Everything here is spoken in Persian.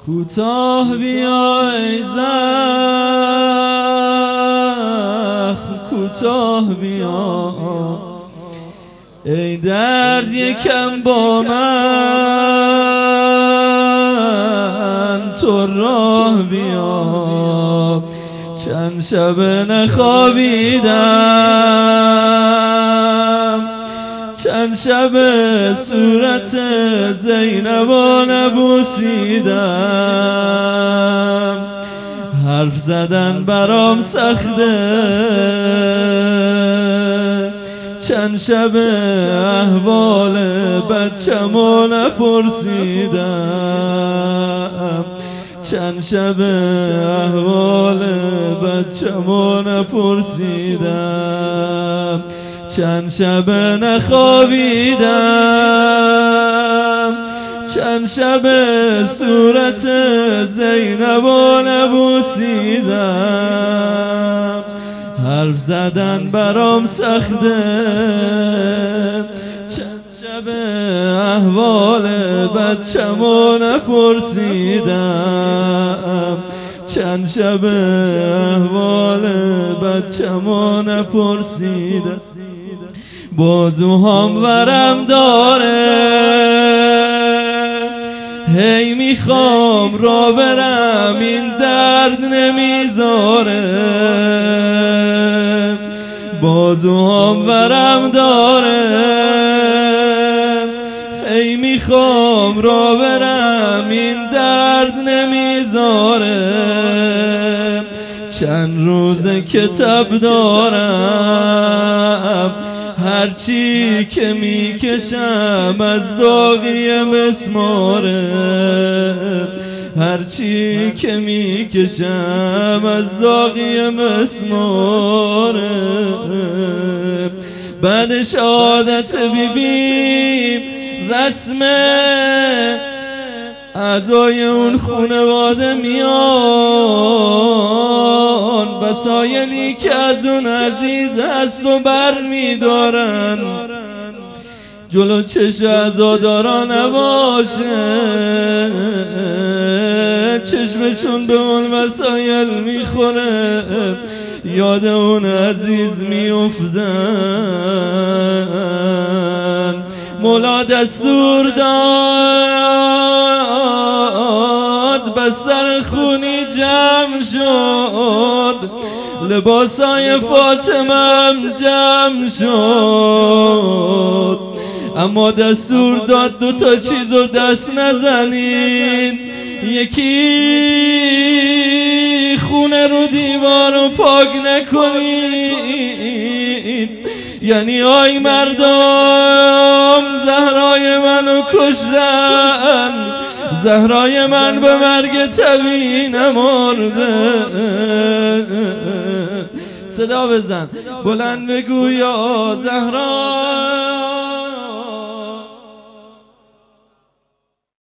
کوتاه بیا ای زخم، کوتاه بیا ای درد یکم با من تو راه بیا. چند شب نخوابیدم، چند شب صورت زینبا نبوسیدم، حرف زدن برام سخته، چند شب احوال بچه‌مو نپرسیدم، چند شب احوال بچه‌مو نپرسیدم، چند شب نخوابیدم، چند شب صورت زینبا نبوسیدم، حرف زدن برام سخته، چند شب احوال بچه‌مو نپرسیدم، چند شب احوال بچه‌مو نپرسیدم. بازوهام ورم داره، هی میخوام را برم این درد نمیذاره، بازوهام ورم داره، هی میخوام را برم این درد نمیذاره، چند روزه که تب دارم، هرچی که میکشم از داغی مسماره، هرچی که میکشم از داغی مسماره. بعدش عادت بیبیم رسمه، اعضای اون خونواده میان، وسایلی که از اون عزیز هست و بر میدارن، جلو چشم عزادارا نباشه، چشمشون به اون وسایل میخوره، یاد اون عزیز میافتن. مولا دستور داد بستر خونی جمع شد، لباسای فاطمه‌ام جمع شد، اما دستور داد دوتا چیزو دست نزنید، یکی خونه رو دیوارو پاک نکنید، یعنی آی مردم زهرای منو کشتن، زهرای من به مرگ طبیعی نمرده. صدا بزن بلند بگو یا زهرا